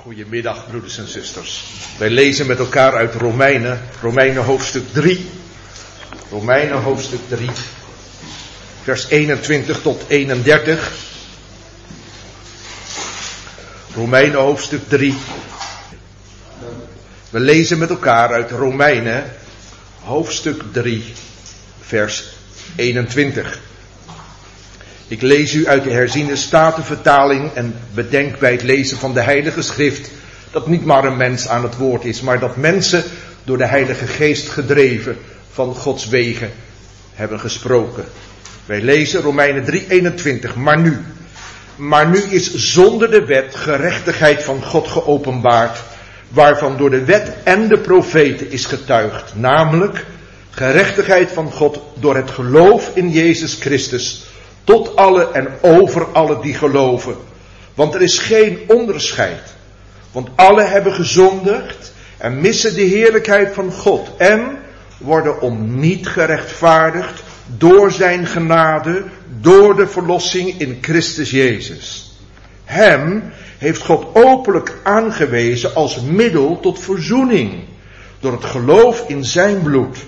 Goedemiddag, broeders en zusters. Wij lezen met elkaar uit Romeinen hoofdstuk 3. Romeinen hoofdstuk 3, vers 21 tot 31. Romeinen hoofdstuk 3. We lezen met elkaar uit Romeinen hoofdstuk 3, vers 21. Ik lees u uit de herziene Statenvertaling en bedenk bij het lezen van de Heilige Schrift dat niet maar een mens aan het woord is, maar dat mensen door de Heilige Geest gedreven van Gods wegen hebben gesproken. Wij lezen Romeinen 3:21. Maar nu is zonder de wet gerechtigheid van God geopenbaard, waarvan door de wet en de profeten is getuigd, namelijk gerechtigheid van God door het geloof in Jezus Christus, tot alle en over alle die geloven. Want er is geen onderscheid. Want alle hebben gezondigd en missen de heerlijkheid van God. En worden om niet gerechtvaardigd door zijn genade, door de verlossing in Christus Jezus. Hem heeft God openlijk aangewezen als middel tot verzoening, door het geloof in zijn bloed.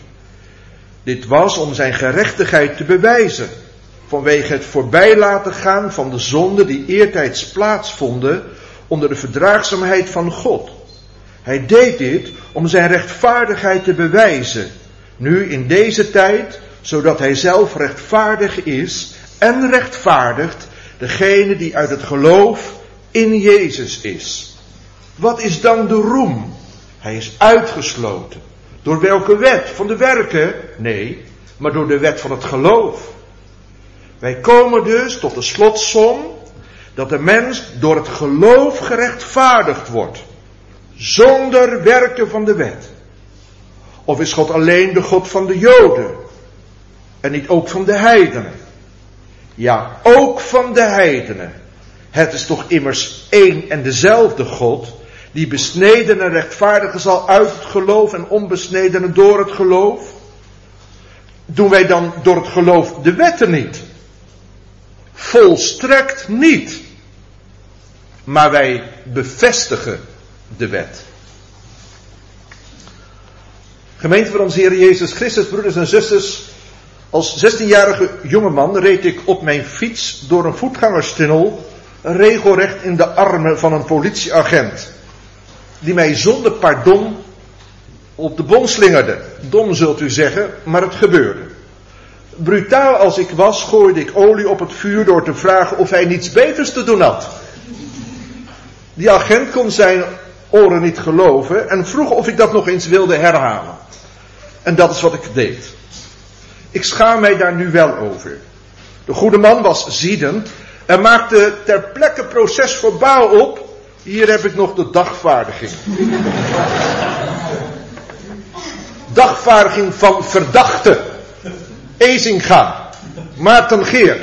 Dit was om zijn gerechtigheid te bewijzen, vanwege het voorbij laten gaan van de zonden die eertijds plaatsvonden onder de verdraagzaamheid van God. Hij deed dit om zijn rechtvaardigheid te bewijzen, nu in deze tijd, zodat hij zelf rechtvaardig is en rechtvaardigt degene die uit het geloof in Jezus is. Wat is dan de roem? Hij is uitgesloten. Door welke wet? Van de werken? Nee, maar door de wet van het geloof. Wij komen dus tot de slotsom dat de mens door het geloof gerechtvaardigd wordt, zonder werken van de wet. Of is God alleen de God van de Joden en niet ook van de heidenen? Ja, ook van de heidenen. Het is toch immers één en dezelfde God, die besnedenen rechtvaardigen zal uit het geloof en onbesnedenen door het geloof? Doen wij dan door het geloof de wetten niet? Volstrekt niet. Maar wij bevestigen de wet. Gemeente van onze Heer Jezus Christus, broeders en zusters. Als 16-jarige jongeman reed ik op mijn fiets door een voetgangerstunnel regelrecht in de armen van een politieagent, die mij zonder pardon op de bon slingerde. Dom zult u zeggen, maar het gebeurde. Brutaal als ik was, gooide ik olie op het vuur door te vragen of hij niets beters te doen had. Die agent kon zijn oren niet geloven en vroeg of ik dat nog eens wilde herhalen. En dat is wat ik deed. Ik schaam mij daar nu wel over. De goede man was ziedend en maakte ter plekke procesverbaal op. Hier heb ik nog de dagvaardiging. Dagvaardiging van verdachte. Ezinga, Maarten Geert.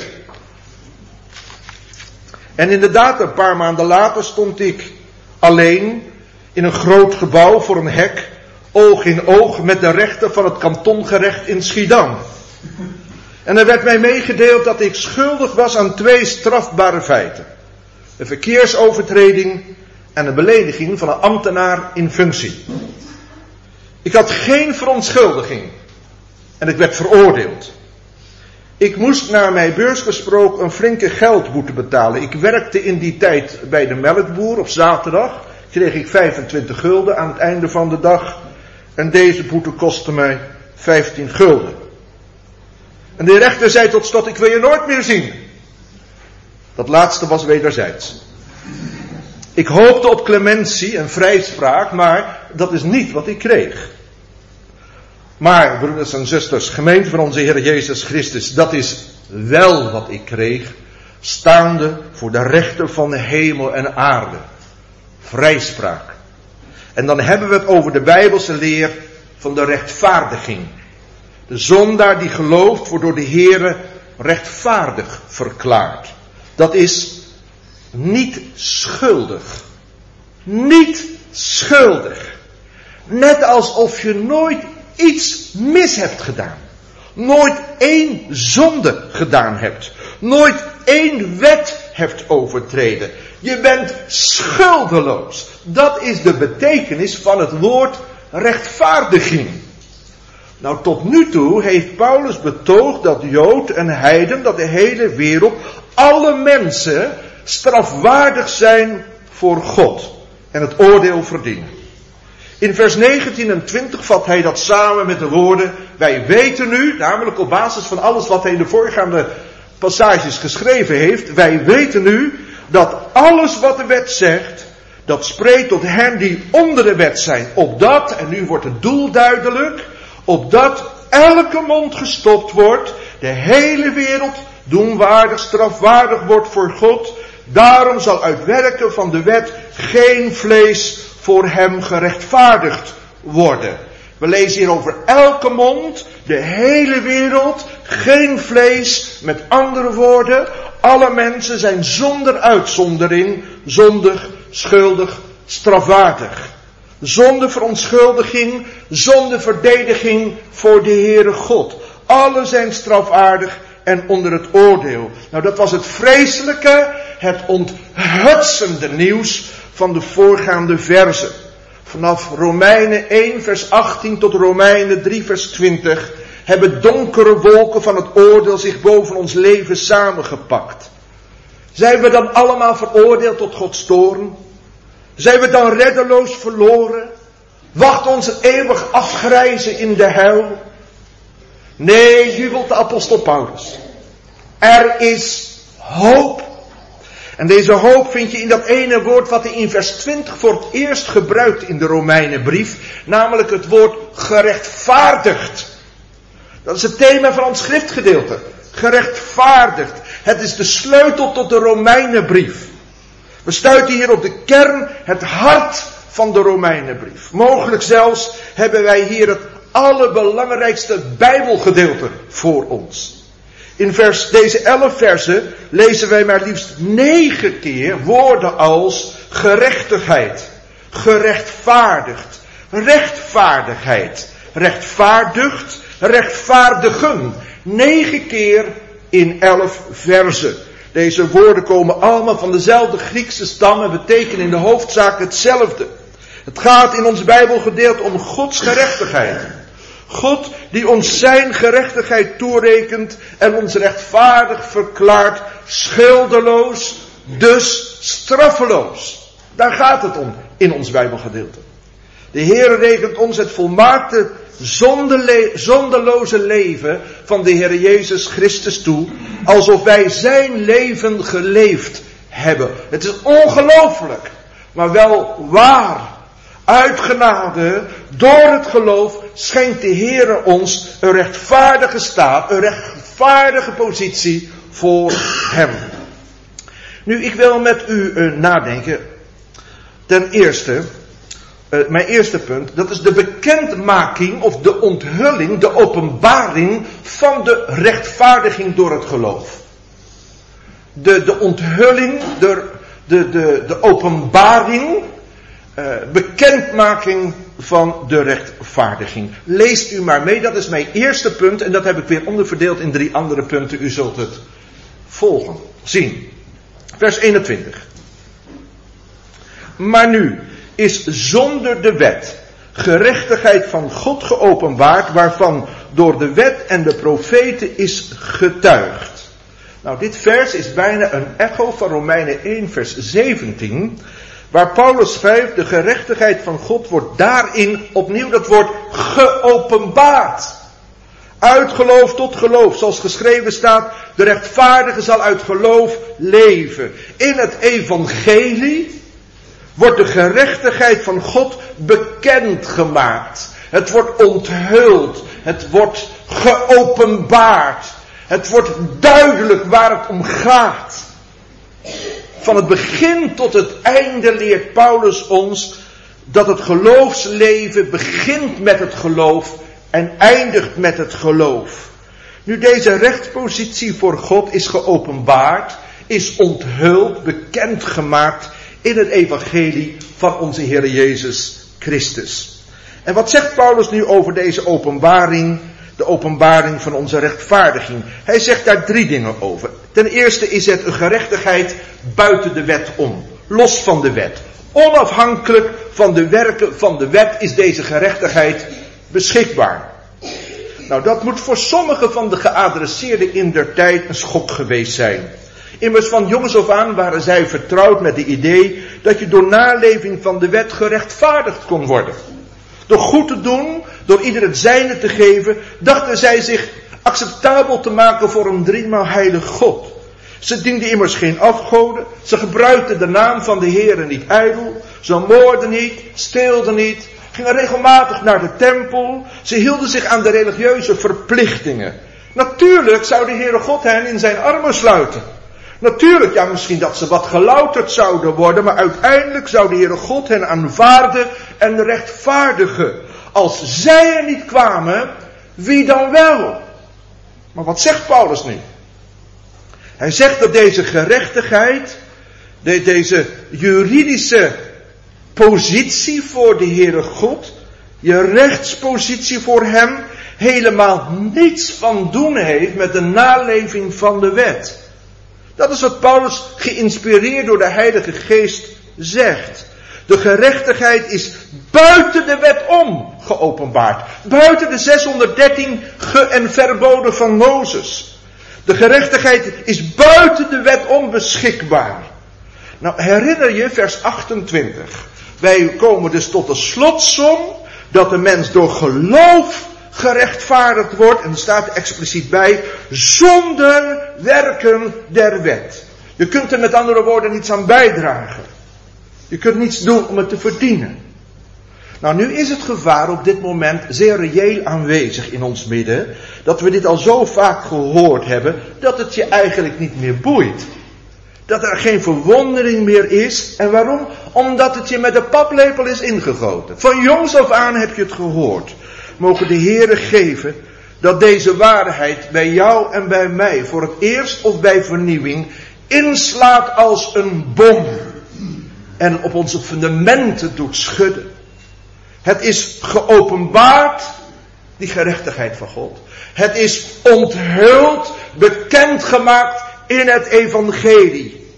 En inderdaad, een paar maanden later stond ik alleen in een groot gebouw voor een hek, oog in oog met de rechter van het kantongerecht in Schiedam. En er werd mij meegedeeld dat ik schuldig was aan 2 strafbare feiten. Een verkeersovertreding en een belediging van een ambtenaar in functie. Ik had geen verontschuldiging. En ik werd veroordeeld. Ik moest naar mijn beurs gesproken een flinke geldboete betalen. Ik werkte in die tijd bij de melkboer op zaterdag. Kreeg ik 25 gulden aan het einde van de dag. En deze boete kostte mij 15 gulden. En de rechter zei tot slot, ik wil je nooit meer zien. Dat laatste was wederzijds. Ik hoopte op clementie en vrijspraak, maar dat is niet wat ik kreeg. Maar, broeders en zusters, gemeente van onze Heer Jezus Christus, dat is wel wat ik kreeg, staande voor de rechter van de hemel en aarde. Vrijspraak. En dan hebben we het over de Bijbelse leer van de rechtvaardiging. De zondaar die gelooft wordt door de Heere rechtvaardig verklaard. Dat is niet schuldig. Niet schuldig. Net alsof je nooit iets mis hebt gedaan. Nooit één zonde gedaan hebt. Nooit één wet hebt overtreden. Je bent schuldeloos. Dat is de betekenis van het woord rechtvaardiging. Nou, tot nu toe heeft Paulus betoogd dat Jood en heiden, dat de hele wereld, alle mensen strafwaardig zijn voor God en het oordeel verdienen. In vers 19 en 20 vat hij dat samen met de woorden: wij weten nu, namelijk op basis van alles wat hij in de voorgaande passages geschreven heeft, wij weten nu dat alles wat de wet zegt, dat spreekt tot hen die onder de wet zijn, opdat, en nu wordt het doel duidelijk, opdat elke mond gestopt wordt, de hele wereld doenwaardig, strafwaardig wordt voor God. Daarom zal uit werken van de wet geen vlees voor hem gerechtvaardigd worden. We lezen hier over elke mond, de hele wereld, geen vlees. Met andere woorden, alle mensen zijn zonder uitzondering zondig, schuldig, strafwaardig. Zonder verontschuldiging, zonder verdediging voor de Heere God. Alle zijn strafwaardig en onder het oordeel. Nou, dat was het vreselijke, het onthutsende nieuws van de voorgaande verzen. Vanaf Romeinen 1 vers 18 tot Romeinen 3 vers 20 hebben donkere wolken van het oordeel zich boven ons leven samengepakt. Zijn we dan allemaal veroordeeld tot Gods toorn? Zijn we dan reddeloos verloren? Wacht ons een eeuwig afgrijzen in de hel? Nee, jubelt de apostel Paulus. Er is hoop. En deze hoop vind je in dat ene woord wat hij in vers 20 voor het eerst gebruikt in de Romeinenbrief. Namelijk het woord gerechtvaardigd. Dat is het thema van ons schriftgedeelte. Gerechtvaardigd. Het is de sleutel tot de Romeinenbrief. We stuiten hier op de kern, het hart van de Romeinenbrief. Mogelijk zelfs hebben wij hier het allerbelangrijkste Bijbelgedeelte voor ons. In deze 11 versen lezen wij maar liefst 9 keer woorden als gerechtigheid, gerechtvaardigd, rechtvaardigheid, rechtvaardigd, rechtvaardigen. 9 keer in 11 versen. Deze woorden komen allemaal van dezelfde Griekse stam en betekenen in de hoofdzaak hetzelfde. Het gaat in ons Bijbelgedeelte om Gods gerechtigheid. God die ons zijn gerechtigheid toerekent en ons rechtvaardig verklaart, schuldeloos, dus straffeloos. Daar gaat het om in ons Bijbelgedeelte. De Heer rekent ons het volmaakte zondeloze leven van de Heer Jezus Christus toe, alsof wij zijn leven geleefd hebben. Het is ongelooflijk, maar wel waar. Uit genade, door het geloof, schenkt de Heer ons een rechtvaardige staat, een rechtvaardige positie voor hem. Nu, ik wil met u nadenken. Ten eerste, mijn eerste punt, dat is de bekendmaking of de onthulling, de openbaring van de rechtvaardiging door het geloof. De onthulling, de openbaring, bekendmaking van de rechtvaardiging. Leest u maar mee, dat is mijn eerste punt en dat heb ik weer onderverdeeld in 3 andere punten. U zult het volgen, zien. Vers 21. Maar nu is zonder de wet gerechtigheid van God geopenbaard, waarvan door de wet en de profeten is getuigd. Nou, dit vers is bijna een echo van Romeinen 1 vers 17, waar Paulus schrijft, de gerechtigheid van God wordt daarin opnieuw dat woord geopenbaard. Uit geloof tot geloof, zoals geschreven staat, de rechtvaardige zal uit geloof leven. In het evangelie wordt de gerechtigheid van God bekendgemaakt. Het wordt onthuld. Het wordt geopenbaard. Het wordt duidelijk waar het om gaat. Van het begin tot het einde leert Paulus ons dat het geloofsleven begint met het geloof en eindigt met het geloof. Nu deze rechtspositie voor God is geopenbaard, is onthuld, bekendgemaakt in het evangelie van onze Heer Jezus Christus. En wat zegt Paulus nu over deze openbaring? De openbaring van onze rechtvaardiging. Hij zegt daar 3 dingen over. Ten eerste is het een gerechtigheid buiten de wet om. Los van de wet. Onafhankelijk van de werken van de wet is deze gerechtigheid beschikbaar. Nou, dat moet voor sommige van de geadresseerden in der tijd een schok geweest zijn. Immers van jongs af aan waren zij vertrouwd met het idee dat je door naleving van de wet gerechtvaardigd kon worden. Door goed te doen, door ieder het zijne te geven, dachten zij zich acceptabel te maken voor een 3-maal heilig God. Ze dienden immers geen afgoden, ze gebruikten de naam van de Heere niet ijdel, ze moorden niet, steelden niet, gingen regelmatig naar de tempel, ze hielden zich aan de religieuze verplichtingen. Natuurlijk zou de Heere God hen in zijn armen sluiten. Natuurlijk, ja, misschien dat ze wat gelouterd zouden worden, maar uiteindelijk zou de Heere God hen aanvaarden en rechtvaardigen. Als zij er niet kwamen, wie dan wel? Maar wat zegt Paulus nu? Hij zegt dat deze gerechtigheid, deze juridische positie voor de Heere God, je rechtspositie voor hem, helemaal niets van doen heeft met de naleving van de wet. Dat is wat Paulus, geïnspireerd door de Heilige Geest, zegt. De gerechtigheid is buiten de wet om geopenbaard. Buiten de 613 en verboden van Mozes. De gerechtigheid is buiten de wet om beschikbaar. Nou, herinner je vers 28. Wij komen dus tot de slotsom dat de mens door geloof gerechtvaardigd wordt, en er staat er expliciet bij, zonder werken der wet. Je kunt er met andere woorden niets aan bijdragen. Je kunt niets doen om het te verdienen. Nou, nu is het gevaar op dit moment zeer reëel aanwezig in ons midden, dat we dit al zo vaak gehoord hebben, dat het je eigenlijk niet meer boeit. Dat er geen verwondering meer is. En waarom? Omdat het je met de paplepel is ingegoten. Van jongs af aan heb je het gehoord. Mogen de Heere geven dat deze waarheid bij jou en bij mij voor het eerst of bij vernieuwing inslaat als een bom. En op onze fundamenten doet schudden. Het is geopenbaard, die gerechtigheid van God. Het is onthuld, bekendgemaakt in het evangelie.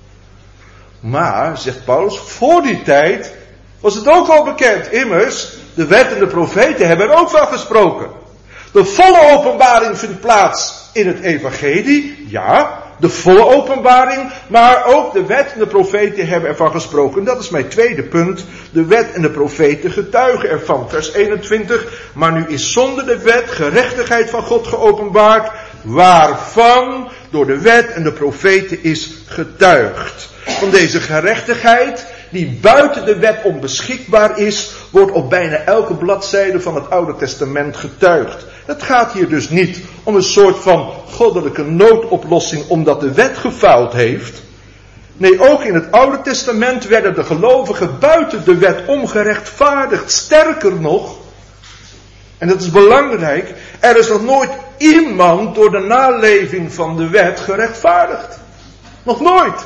Maar, zegt Paulus, voor die tijd was het ook al bekend. Immers, de wet en de profeten hebben er ook van gesproken. De volle openbaring vindt plaats in het evangelie. Ja, de volle openbaring. Maar ook de wet en de profeten hebben ervan gesproken. Dat is mijn tweede punt. De wet en de profeten getuigen ervan. Vers 21. Maar nu is zonder de wet gerechtigheid van God geopenbaard. Waarvan door de wet en de profeten is getuigd. Van deze gerechtigheid, die buiten de wet onbeschikbaar is, wordt op bijna elke bladzijde van het Oude Testament getuigd. Het gaat hier dus niet om een soort van goddelijke noodoplossing omdat de wet gefaald heeft. Nee, ook in het Oude Testament werden de gelovigen buiten de wet ongerechtvaardigd. Sterker nog, en dat is belangrijk, er is nog nooit iemand door de naleving van de wet gerechtvaardigd. Nog nooit.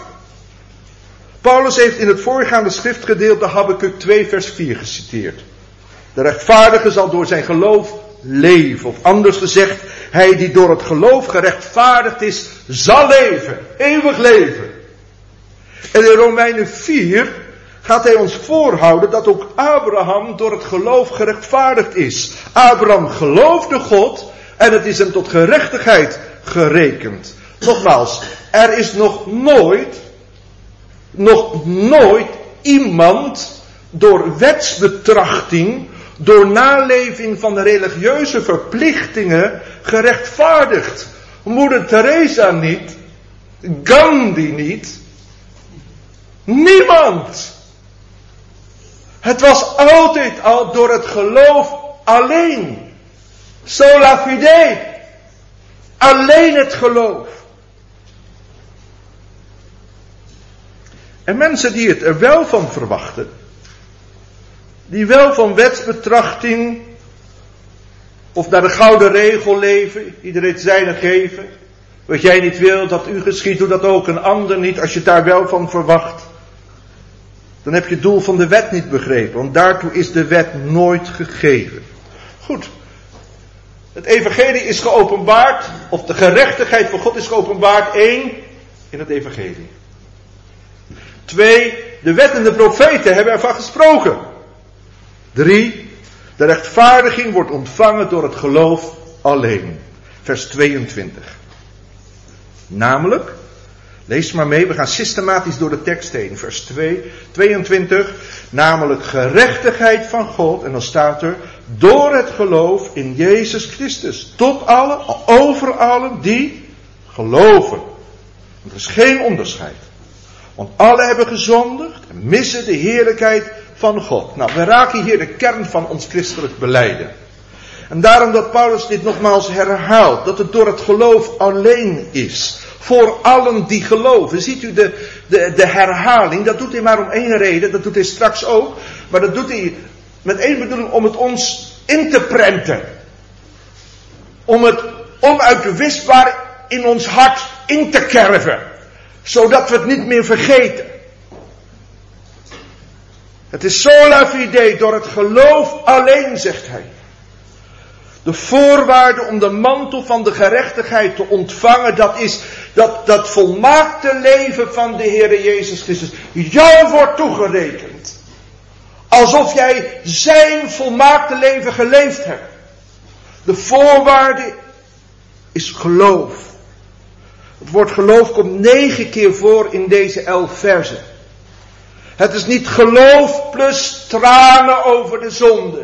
Paulus heeft in het voorgaande schriftgedeelte Habakuk 2 vers 4 geciteerd. De rechtvaardige zal door zijn geloof leven. Of anders gezegd, hij die door het geloof gerechtvaardigd is, zal leven. Eeuwig leven. En in Romeinen 4 gaat hij ons voorhouden dat ook Abraham door het geloof gerechtvaardigd is. Abraham geloofde God en het is hem tot gerechtigheid gerekend. Nogmaals, er is nog nooit iemand door wetsbetrachting, door naleving van de religieuze verplichtingen gerechtvaardigd. Moeder Teresa niet, Gandhi niet, niemand. Het was altijd al door het geloof alleen. Sola fide. Alleen het geloof. En mensen die het er wel van verwachten, die wel van wetsbetrachting of naar de gouden regel leven, iedereen zijne geven, wat jij niet wil dat u geschiet, doe dat ook een ander niet, als je het daar wel van verwacht, dan heb je het doel van de wet niet begrepen, want daartoe is de wet nooit gegeven. Goed. Het evangelie is geopenbaard, of de gerechtigheid van God is geopenbaard. 1, in het evangelie. 2, de wet en de profeten hebben ervan gesproken. 3, de rechtvaardiging wordt ontvangen door het geloof alleen. Vers 22. Namelijk, lees maar mee, we gaan systematisch door de tekst heen. Vers 22, namelijk gerechtigheid van God. En dan staat er, door het geloof in Jezus Christus. Tot allen, over allen die geloven. Er is geen onderscheid. Want alle hebben gezondigd en missen de heerlijkheid van God. Nou, we raken hier de kern van ons christelijk belijden. En daarom dat Paulus dit nogmaals herhaalt. Dat het door het geloof alleen is. Voor allen die geloven. Ziet u de herhaling. Dat doet hij maar om één reden. Dat doet hij straks ook. Maar dat doet hij met één bedoeling om het ons in te prenten. Om het onuitwisbaar in ons hart in te kerven. Zodat we het niet meer vergeten. Het is sola fide, door het geloof alleen, zegt hij. De voorwaarde om de mantel van de gerechtigheid te ontvangen, dat is dat volmaakte leven van de Heere Jezus Christus. Jou wordt toegerekend. Alsof jij zijn volmaakte leven geleefd hebt. De voorwaarde is geloof. Het woord geloof komt 9 keer voor in deze 11 versen. Het is niet geloof plus tranen over de zonde.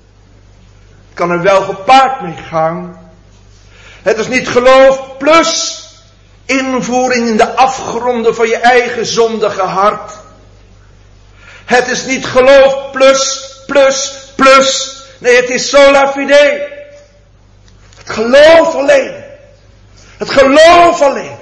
Het kan er wel gepaard mee gaan. Het is niet geloof plus invoering in de afgronden van je eigen zondige hart. Het is niet geloof plus. Nee, het is sola fide. Het geloof alleen. Het geloof alleen.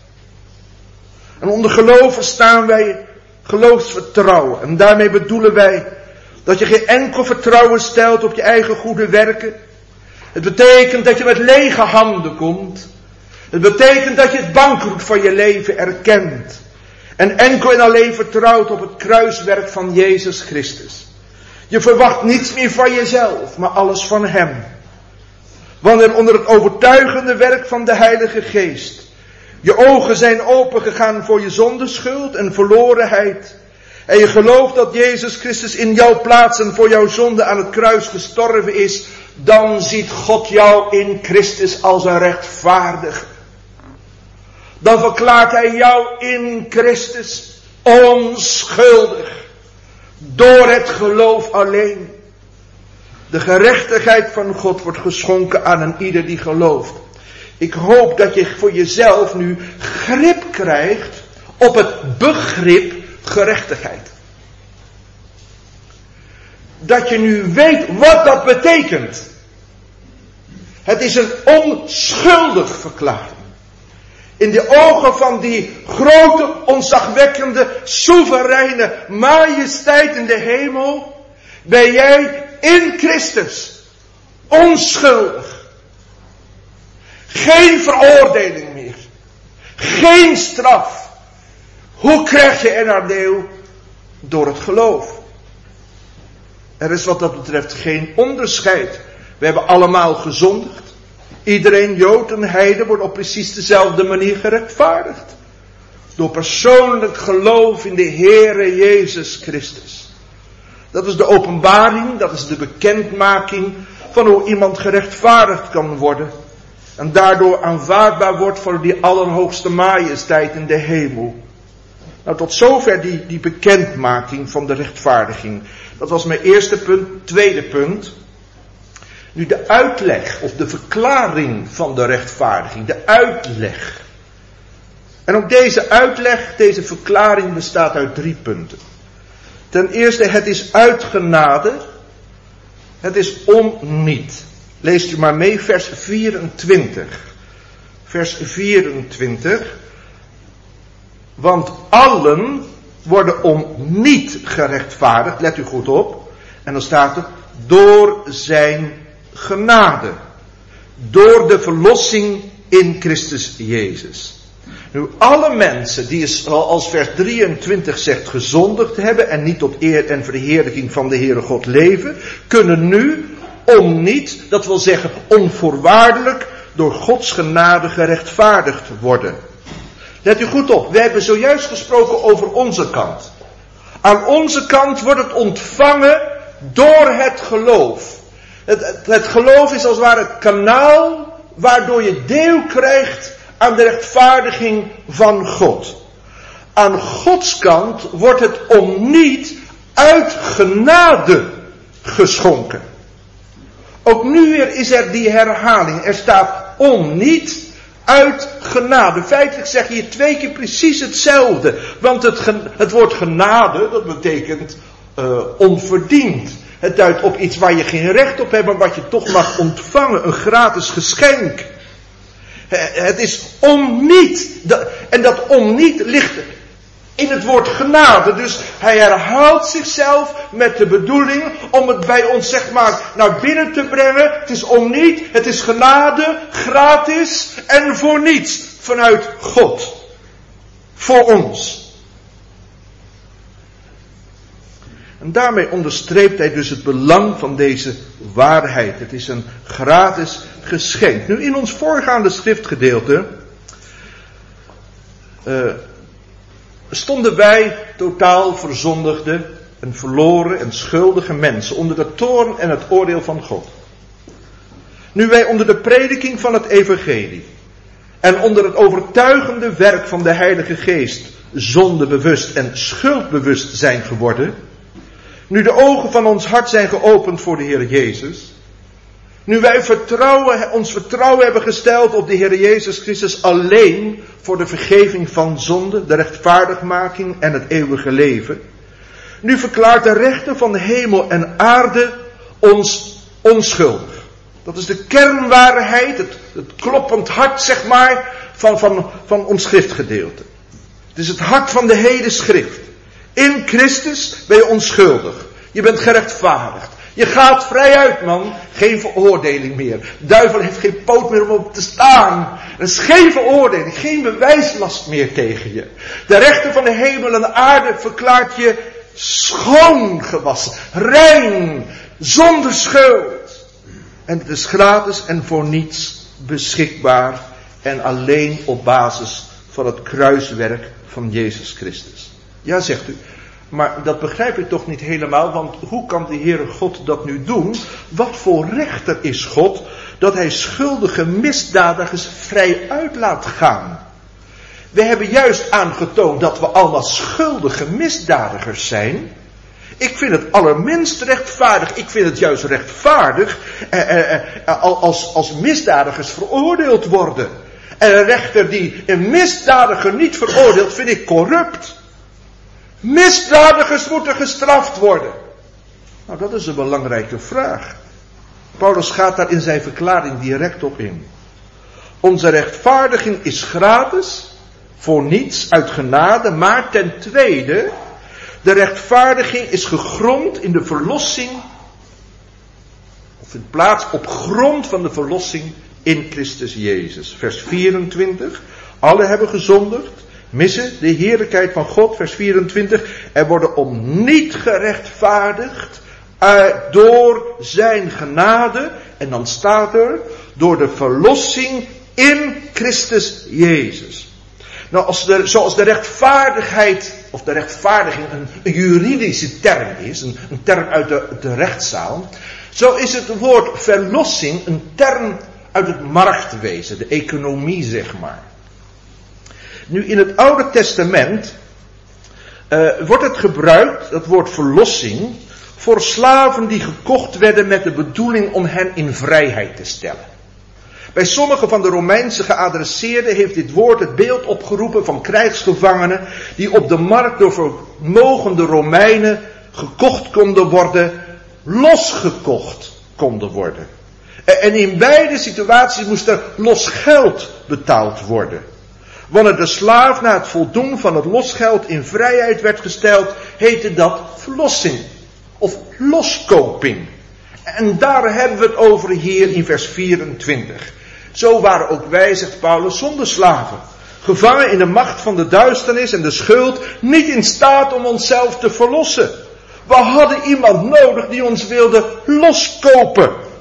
En onder geloof verstaan wij geloofsvertrouwen. En daarmee bedoelen wij dat je geen enkel vertrouwen stelt op je eigen goede werken. Het betekent dat je met lege handen komt. Het betekent dat je het bankroet van je leven erkent. En enkel en alleen vertrouwt op het kruiswerk van Jezus Christus. Je verwacht niets meer van jezelf, maar alles van Hem. Wanneer onder het overtuigende werk van de Heilige Geest je ogen zijn opengegaan voor je zondeschuld en verlorenheid. En je gelooft dat Jezus Christus in jouw plaats en voor jouw zonde aan het kruis gestorven is. Dan ziet God jou in Christus als een rechtvaardige. Dan verklaart Hij jou in Christus onschuldig. Door het geloof alleen. De gerechtigheid van God wordt geschonken aan een ieder die gelooft. Ik hoop dat je voor jezelf nu grip krijgt op het begrip gerechtigheid. Dat je nu weet wat dat betekent. Het is een onschuldig verklaring. In de ogen van die grote, ontzagwekkende, soevereine majesteit in de hemel ben jij in Christus onschuldig. Geen veroordeling meer. Geen straf. Hoe krijg je er naar deel? Door het geloof. Er is wat dat betreft geen onderscheid. We hebben allemaal gezondigd. Iedereen, Jood en Heide, wordt op precies dezelfde manier gerechtvaardigd. Door persoonlijk geloof in de Heere Jezus Christus. Dat is de openbaring, dat is de bekendmaking van hoe iemand gerechtvaardigd kan worden. En daardoor aanvaardbaar wordt voor die allerhoogste majesteit in de hemel. Nou, tot zover die bekendmaking van de rechtvaardiging. Dat was mijn eerste punt. Tweede punt. Nu de uitleg of de verklaring van de rechtvaardiging. De uitleg. En ook deze uitleg, deze verklaring bestaat uit 3 punten. Ten eerste, het is uit genade. Het is om niet. Leest u maar mee, vers 24. Vers 24. Want allen worden om niet gerechtvaardigd. Let u goed op. En dan staat er, door zijn genade. Door de verlossing in Christus Jezus. Nu, alle mensen die, zoals vers 23 zegt, gezondigd hebben en niet tot eer en verheerlijking van de Heere God leven, kunnen nu om niet, dat wil zeggen onvoorwaardelijk, door Gods genade gerechtvaardigd worden. Let u goed op, we hebben zojuist gesproken over onze kant. Aan onze kant wordt het ontvangen door het geloof. Het geloof is als het ware het kanaal waardoor je deel krijgt aan de rechtvaardiging van God. Aan Gods kant wordt het om niet uit genade geschonken. Ook nu weer is er die herhaling. Er staat om niet uit genade. Feitelijk zeg je hier 2 keer precies hetzelfde. Want het woord genade, dat betekent onverdiend. Het duidt op iets waar je geen recht op hebt, maar wat je toch mag ontvangen. Een gratis geschenk. Het is om niet. En dat om niet ligt in het woord genade. Dus hij herhaalt zichzelf met de bedoeling om het bij ons zeg maar naar binnen te brengen. Het is om niet, het is genade, gratis en voor niets vanuit God. Voor ons. En daarmee onderstreept hij dus het belang van deze waarheid. Het is een gratis geschenk. Nu in ons voorgaande schriftgedeelte stonden wij totaal verzondigde en verloren en schuldige mensen onder de toorn en het oordeel van God. Nu wij onder de prediking van het evangelie en onder het overtuigende werk van de Heilige Geest zondebewust en schuldbewust zijn geworden, nu de ogen van ons hart zijn geopend voor de Heer Jezus, nu wij ons vertrouwen hebben gesteld op de Heer Jezus Christus alleen voor de vergeving van zonde, de rechtvaardigmaking en het eeuwige leven. Nu verklaart de rechter van de hemel en aarde ons onschuldig. Dat is de kernwaarheid, het kloppend hart zeg maar van ons schriftgedeelte. Het is het hart van de hele schrift. In Christus ben je onschuldig. Je bent gerechtvaardigd. Je gaat vrij uit, man. Geen veroordeling meer. De duivel heeft geen poot meer om op te staan. Er is geen veroordeling, geen bewijslast meer tegen je. De rechter van de hemel en de aarde verklaart je schoongewassen, rein, zonder schuld. En het is gratis en voor niets beschikbaar en alleen op basis van het kruiswerk van Jezus Christus. Ja, zegt u. Maar dat begrijp ik toch niet helemaal, want hoe kan de Heere God dat nu doen? Wat voor rechter is God dat hij schuldige misdadigers vrij uit laat gaan? We hebben juist aangetoond dat we allemaal schuldige misdadigers zijn. Ik vind het allerminst rechtvaardig. Ik vind het juist rechtvaardig als misdadigers veroordeeld worden. En een rechter die een misdadiger niet veroordeelt, vind ik corrupt. Misdadigers moeten gestraft worden. Nou, dat is een belangrijke vraag. Paulus gaat daar in zijn verklaring direct op in. Onze rechtvaardiging is gratis, voor niets, uit genade, maar ten tweede, de rechtvaardiging is gegrond in de verlossing, of in plaats op grond van de verlossing in Christus Jezus. Vers 24, alle hebben gezondigd, missen de heerlijkheid van God, vers 24, en worden om niet gerechtvaardigd door zijn genade, en dan staat er, door de verlossing in Christus Jezus. Nou, zoals de rechtvaardigheid, of de rechtvaardiging een juridische term is, een term uit de rechtszaal, zo is het woord verlossing een term uit het marktwezen, de economie zeg maar. Nu in het Oude Testament wordt het gebruikt, dat woord verlossing, voor slaven die gekocht werden met de bedoeling om hen in vrijheid te stellen. Bij sommige van de Romeinse geadresseerden heeft dit woord het beeld opgeroepen van krijgsgevangenen die op de markt door vermogende Romeinen gekocht konden worden, losgekocht konden worden. En in beide situaties moest er los geld betaald worden. Wanneer de slaaf na het voldoen van het losgeld in vrijheid werd gesteld, heette dat verlossing of loskoping. En daar hebben we het over hier in vers 24. Zo waren ook wij, zegt Paulus, zonder slaven, gevangen in de macht van de duisternis en de schuld, niet in staat om onszelf te verlossen. We hadden iemand nodig die ons wilde loskopen.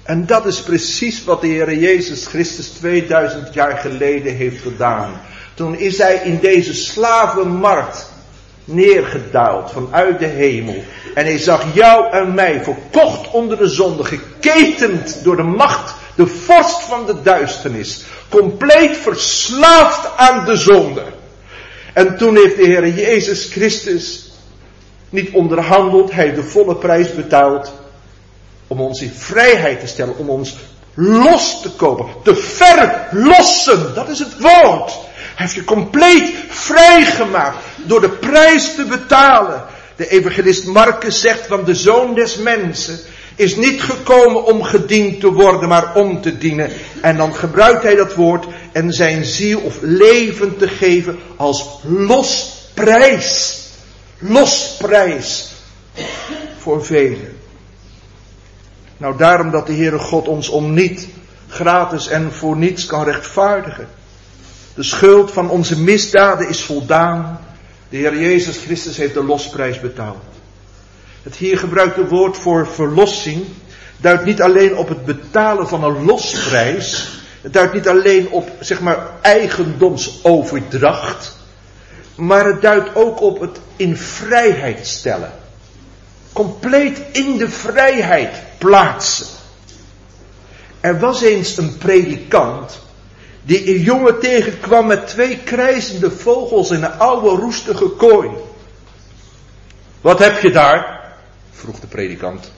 En dat is precies wat de Heer Jezus Christus 2000 jaar geleden heeft gedaan. Toen is hij in deze slavenmarkt neergedaald vanuit de hemel. En hij zag jou en mij verkocht onder de zonde, geketend door de macht, de vorst van de duisternis. Compleet verslaafd aan de zonde. En toen heeft de Heer Jezus Christus niet onderhandeld, hij heeft de volle prijs betaald om ons in vrijheid te stellen, om ons los te kopen, te verlossen, dat is het woord. Hij heeft je compleet vrijgemaakt door de prijs te betalen. De evangelist Marcus zegt van de Zoon des Mensen is niet gekomen om gediend te worden, maar om te dienen. En dan gebruikt hij dat woord en zijn ziel of leven te geven als losprijs. Losprijs voor velen. Nou, daarom dat de Heere God ons om niet gratis en voor niets kan rechtvaardigen. De schuld van onze misdaden is voldaan. De Heer Jezus Christus heeft de losprijs betaald. Het hier gebruikte woord voor verlossing duidt niet alleen op het betalen van een losprijs. Het duidt niet alleen op, zeg maar, eigendomsoverdracht. Maar het duidt ook op het in vrijheid stellen. Compleet in de vrijheid plaatsen. Er was eens een predikant die een jongen tegenkwam met 2 krijzende vogels in een oude roestige kooi. Wat heb je daar? Vroeg de predikant.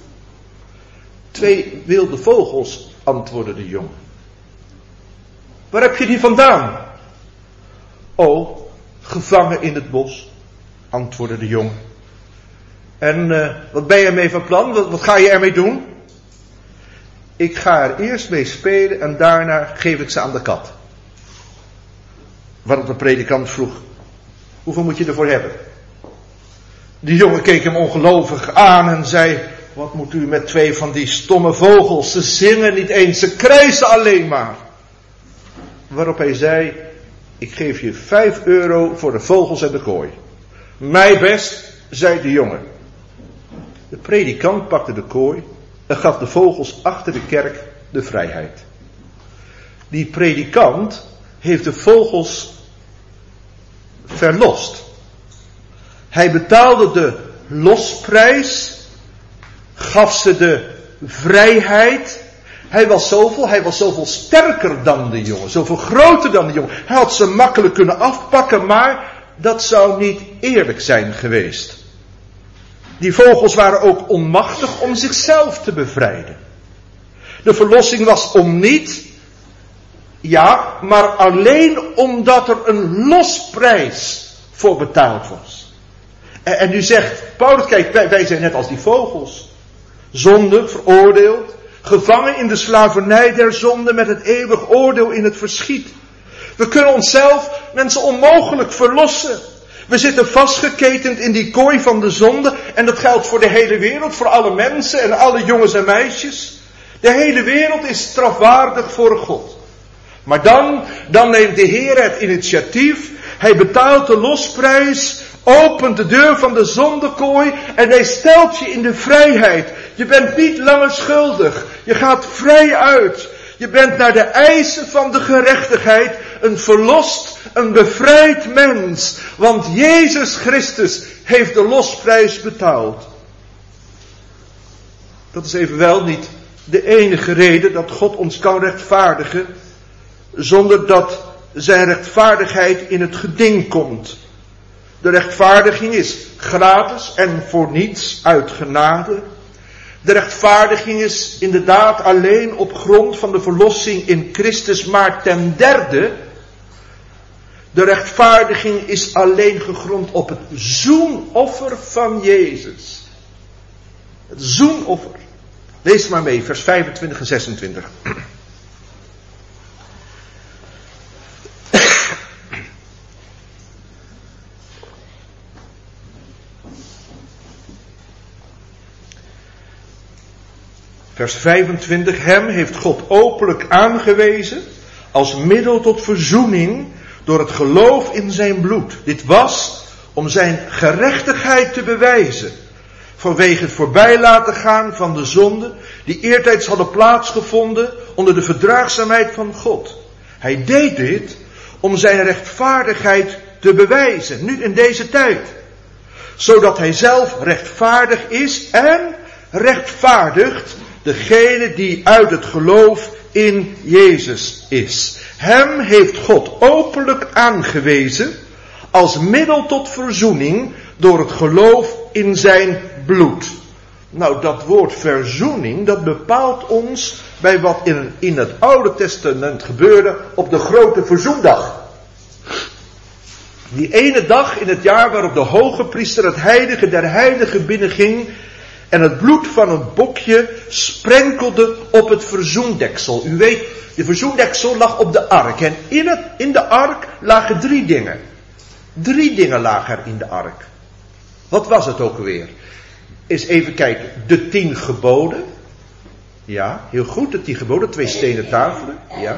2 wilde vogels, antwoordde de jongen. Waar heb je die vandaan? Oh, gevangen in het bos, antwoordde de jongen. En wat ben je ermee van plan? Wat ga je ermee doen? Ik ga er eerst mee spelen en daarna geef ik ze aan de kat. Waarop de predikant vroeg, hoeveel moet je ervoor hebben? Die jongen keek hem ongelovig aan en zei, wat moet u met 2 van die stomme vogels? Ze zingen niet eens, ze krijsen alleen maar. Waarop hij zei, ik geef je €5 voor de vogels en de kooi. Mij best, zei de jongen. De predikant pakte de kooi en gaf de vogels achter de kerk de vrijheid. Die predikant heeft de vogels verlost. Hij betaalde de losprijs, gaf ze de vrijheid. Hij was zoveel sterker dan de jongen, zoveel groter dan de jongen. Hij had ze makkelijk kunnen afpakken, maar dat zou niet eerlijk zijn geweest. Die vogels waren ook onmachtig om zichzelf te bevrijden. De verlossing was om niet, ja, maar alleen omdat er een losprijs voor betaald was. En nu zegt Paulus, kijk, wij zijn net als die vogels. Zonde, veroordeeld, gevangen in de slavernij der zonde met het eeuwig oordeel in het verschiet. We kunnen onszelf, mensen, onmogelijk verlossen. We zitten vastgeketend in die kooi van de zonde. En dat geldt voor de hele wereld, voor alle mensen en alle jongens en meisjes. De hele wereld is strafwaardig voor God. Maar dan neemt de Heer het initiatief. Hij betaalt de losprijs, opent de deur van de zondekooi en hij stelt je in de vrijheid. Je bent niet langer schuldig. Je gaat vrij uit. Je bent naar de eisen van de gerechtigheid een verlost, een bevrijd mens. Want Jezus Christus heeft de losprijs betaald. Dat is evenwel niet de enige reden dat God ons kan rechtvaardigen, zonder dat zijn rechtvaardigheid in het geding komt. De rechtvaardiging is gratis en voor niets uit genade. De rechtvaardiging is inderdaad alleen op grond van de verlossing in Christus, maar ten derde, de rechtvaardiging is alleen gegrond op het zoenoffer van Jezus. Het zoenoffer. Lees maar mee, vers 25 en 26. Vers 25, hem heeft God openlijk aangewezen als middel tot verzoening door het geloof in zijn bloed. Dit was om zijn gerechtigheid te bewijzen, vanwege het voorbij laten gaan van de zonde die eertijds hadden plaatsgevonden onder de verdraagzaamheid van God. Hij deed dit om zijn rechtvaardigheid te bewijzen, nu in deze tijd. Zodat hij zelf rechtvaardig is en rechtvaardigt degene die uit het geloof in Jezus is. Hem heeft God openlijk aangewezen als middel tot verzoening door het geloof in zijn bloed. Nou, dat woord verzoening, dat bepaalt ons bij wat in het Oude Testament gebeurde op de grote verzoendag. Die ene dag in het jaar waarop de hoge priester het heilige der heiligen binnenging en het bloed van een bokje sprenkelde op het verzoendeksel. U weet, de verzoendeksel lag op de ark en in de ark lagen 3 dingen. 3 dingen lagen er in de ark. Wat was het ook alweer? Eens even kijken. De 10 geboden. Ja, heel goed. De 10 geboden. 2 stenen tafelen. Ja.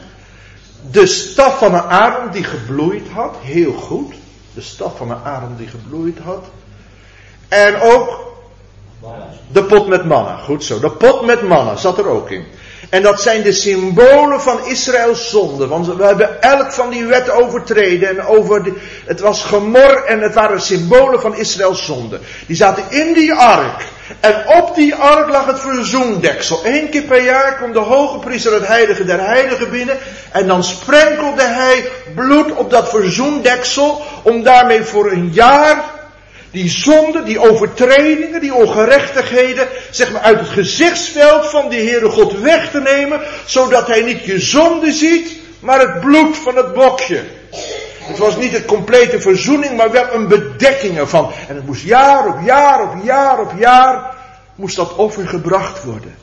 De staf van een Aaron die gebloeid had. Heel goed. De staf van een Aaron die gebloeid had. En ook de pot met manna. Goed zo. De pot met manna zat er ook in. En dat zijn de symbolen van Israëls zonde. Want we hebben elk van die wetten overtreden. En het was gemor en het waren symbolen van Israëls zonde. Die zaten in die ark. En op die ark lag het verzoendeksel. 1 keer per jaar kwam de hoge priester het heilige der heiligen binnen. En dan sprenkelde hij bloed op dat verzoendeksel. Om daarmee voor een jaar die zonde, die overtredingen, die ongerechtigheden, zeg maar uit het gezichtsveld van de Heere God weg te nemen, zodat hij niet je zonde ziet, maar het bloed van het bokje. Het was niet een complete verzoening, maar wel een bedekking ervan. En het moest jaar op jaar op jaar op jaar, moest dat offer gebracht worden.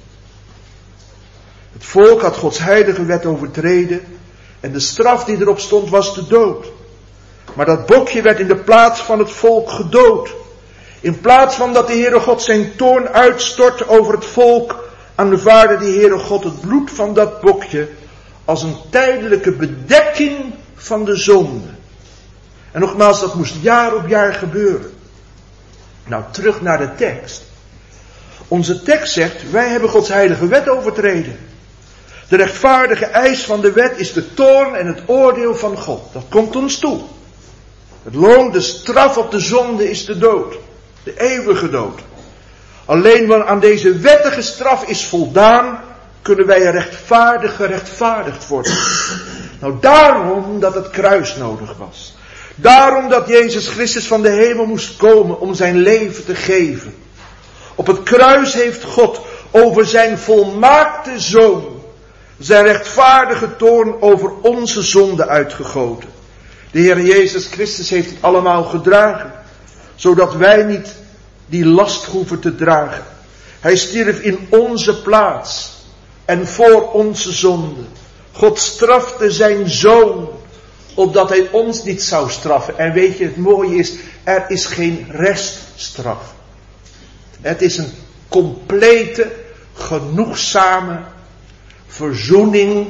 Het volk had Gods heilige wet overtreden en de straf die erop stond was de dood. Maar dat bokje werd in de plaats van het volk gedood. In plaats van dat de Heere God zijn toorn uitstortte over het volk, aanvaardde de Heere God het bloed van dat bokje als een tijdelijke bedekking van de zonde. En nogmaals, dat moest jaar op jaar gebeuren. Nou, terug naar de tekst. Onze tekst zegt, wij hebben Gods heilige wet overtreden. De rechtvaardige eis van de wet is de toorn en het oordeel van God. Dat komt ons toe. Het loon, de straf op de zonde is de dood. De eeuwige dood. Alleen wanneer aan deze wettige straf is voldaan, kunnen wij rechtvaardig gerechtvaardigd worden. Nou, daarom dat het kruis nodig was. Daarom dat Jezus Christus van de hemel moest komen om zijn leven te geven. Op het kruis heeft God over zijn volmaakte Zoon zijn rechtvaardige toorn over onze zonde uitgegoten. De Heer Jezus Christus heeft het allemaal gedragen, zodat wij niet die last hoeven te dragen. Hij stierf in onze plaats en voor onze zonde. God strafte zijn Zoon, opdat hij ons niet zou straffen. En weet je, het mooie is, er is geen reststraf. Het is een complete, genoegzame verzoening,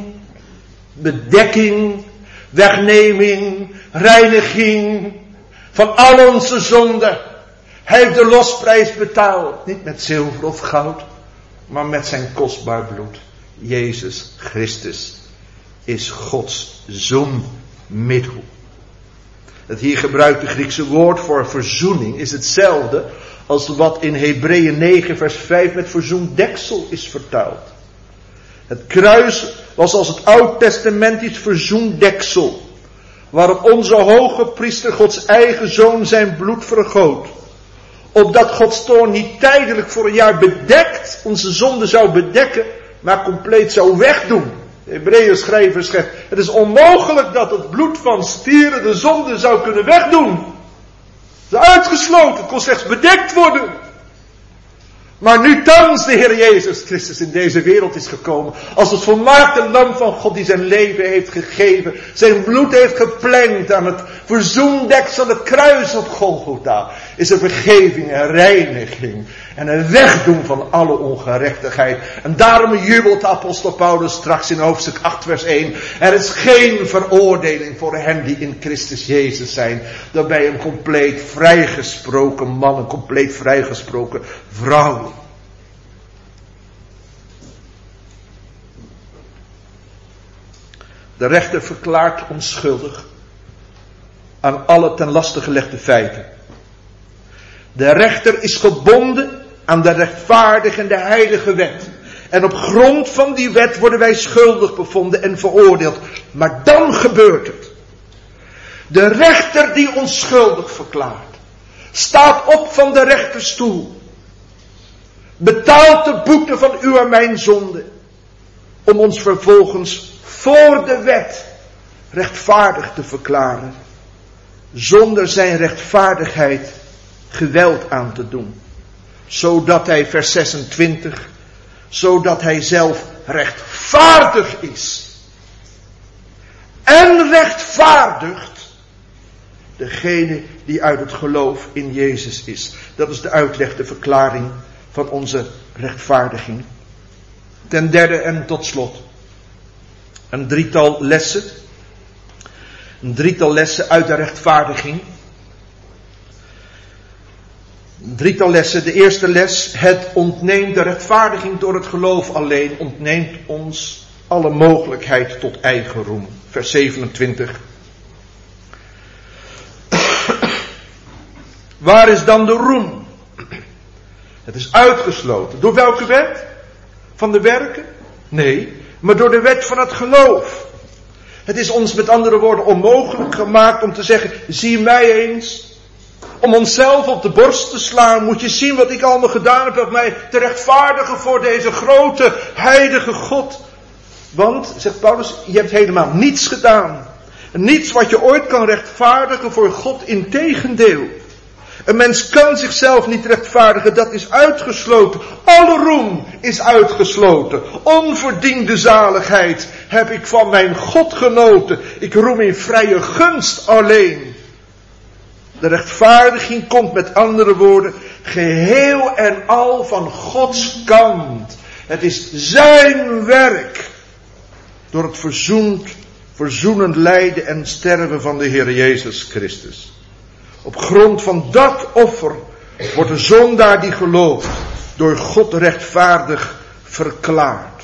bedekking, wegneming, reiniging van al onze zonden. Hij heeft de losprijs betaald. Niet met zilver of goud, maar met zijn kostbaar bloed. Jezus Christus is Gods zoenmiddel. Het hier gebruikte Griekse woord voor verzoening is hetzelfde als wat in Hebreeën 9 vers 5 met verzoendeksel is vertaald. Het kruis was als het oud-testamentisch verzoendeksel, waarop onze hoge priester Gods eigen Zoon zijn bloed vergoot. Opdat Gods toorn niet tijdelijk voor een jaar bedekt, onze zonde zou bedekken, maar compleet zou wegdoen. De Hebreeën schrijver zegt, het is onmogelijk dat het bloed van stieren de zonde zou kunnen wegdoen. Het is uitgesloten, het kon slechts bedekt worden. Maar nu thans de Heer Jezus Christus in deze wereld is gekomen, als het volmaakte lam van God die zijn leven heeft gegeven, zijn bloed heeft geplengd aan het verzoendeksel, het kruis op Golgotha, is er vergeving en reiniging en een wegdoen van alle ongerechtigheid. En daarom jubelt de apostel Paulus straks in hoofdstuk 8 vers 1. Er is geen veroordeling voor hen die in Christus Jezus zijn. Daarbij een compleet vrijgesproken man, een compleet vrijgesproken vrouw. De rechter verklaart onschuldig aan alle ten laste gelegde feiten. De rechter is gebonden aan de rechtvaardige en de heilige wet. En op grond van die wet worden wij schuldig bevonden en veroordeeld. Maar dan gebeurt het. De rechter die ons schuldig verklaart, staat op van de rechterstoel, betaalt de boete van uw en mijn zonde, om ons vervolgens voor de wet rechtvaardig te verklaren, zonder zijn rechtvaardigheid geweld aan te doen. Zodat hij, vers 26, zodat hij zelf rechtvaardig is. En rechtvaardigt degene die uit het geloof in Jezus is. Dat is de uitleg, de verklaring van onze rechtvaardiging. Ten derde en tot slot. Een drietal lessen. Een drietal lessen uit de rechtvaardiging. Een drietal lessen. De eerste les. Het ontneemt de rechtvaardiging door het geloof alleen. Ontneemt ons alle mogelijkheid tot eigen roem. Vers 27. Waar is dan de roem? Het is uitgesloten. Door welke wet? Van de werken? Nee, maar door de wet van het geloof. Het is ons met andere woorden onmogelijk gemaakt om te zeggen, zie mij eens. Om onszelf op de borst te slaan, moet je zien wat ik allemaal gedaan heb om mij te rechtvaardigen voor deze grote, heilige God. Want, zegt Paulus, je hebt helemaal niets gedaan. Niets wat je ooit kan rechtvaardigen voor God, integendeel. Een mens kan zichzelf niet rechtvaardigen, dat is uitgesloten. Alle roem is uitgesloten. Onverdiende zaligheid heb ik van mijn God genoten. Ik roem in vrije gunst alleen. De rechtvaardiging komt met andere woorden geheel en al van Gods kant. Het is zijn werk. Door het verzoenend lijden en sterven van de Heer Jezus Christus. Op grond van dat offer wordt de zondaar die gelooft door God rechtvaardig verklaard.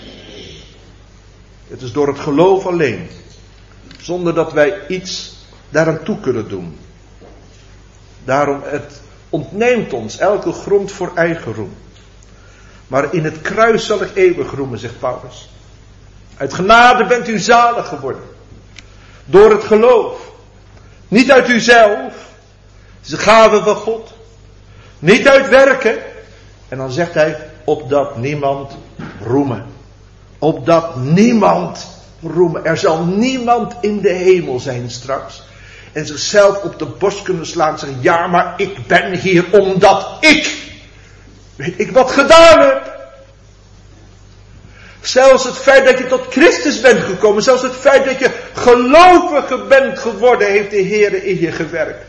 Het is door het geloof alleen, zonder dat wij iets daaraan toe kunnen doen. Daarom, het ontneemt ons elke grond voor eigen roem. Maar in het kruis zal ik eeuwig roemen, zegt Paulus. Uit genade bent u zalig geworden. Door het geloof. Niet uit uzelf. Het is een gave van God. Niet uit werken. En dan zegt hij, opdat niemand roemen. Opdat niemand roemen. Er zal niemand in de hemel zijn straks. En zichzelf op de borst kunnen slaan en zeggen, ja, maar ik ben hier omdat weet ik wat gedaan heb. Zelfs het feit dat je tot Christus bent gekomen, zelfs het feit dat je gelovige bent geworden, heeft de Heer in je gewerkt.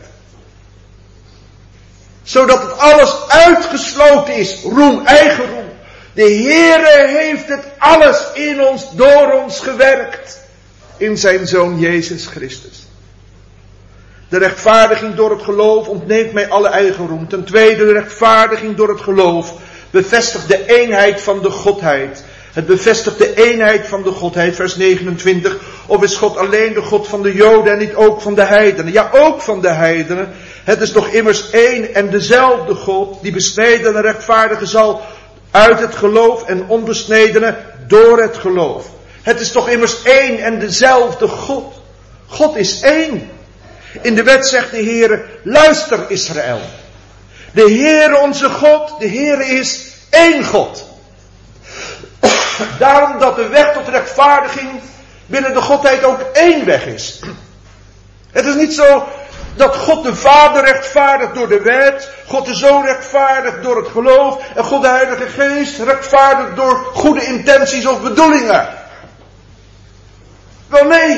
Zodat het alles uitgesloten is, roem, eigen roem. De Heer heeft het alles in ons, door ons gewerkt. In zijn Zoon Jezus Christus. De rechtvaardiging door het geloof ontneemt mij alle eigen roem. Ten tweede, de rechtvaardiging door het geloof bevestigt de eenheid van de Godheid. Het bevestigt de eenheid van de Godheid, vers 29. Of is God alleen de God van de Joden en niet ook van de heidenen? Ja, ook van de heidenen. Het is toch immers één en dezelfde God, die besneden en rechtvaardigen zal uit het geloof en onbesnedene door het geloof. Het is toch immers één en dezelfde God. God is één. In de wet zegt de Heer, luister Israël. De Heer onze God, de Heer is één God. Daarom dat de weg tot rechtvaardiging binnen de Godheid ook één weg is. Het is niet zo dat God de Vader rechtvaardigt door de wet, God de Zoon rechtvaardigt door het geloof en God de Heilige Geest rechtvaardigt door goede intenties of bedoelingen. Wel nee.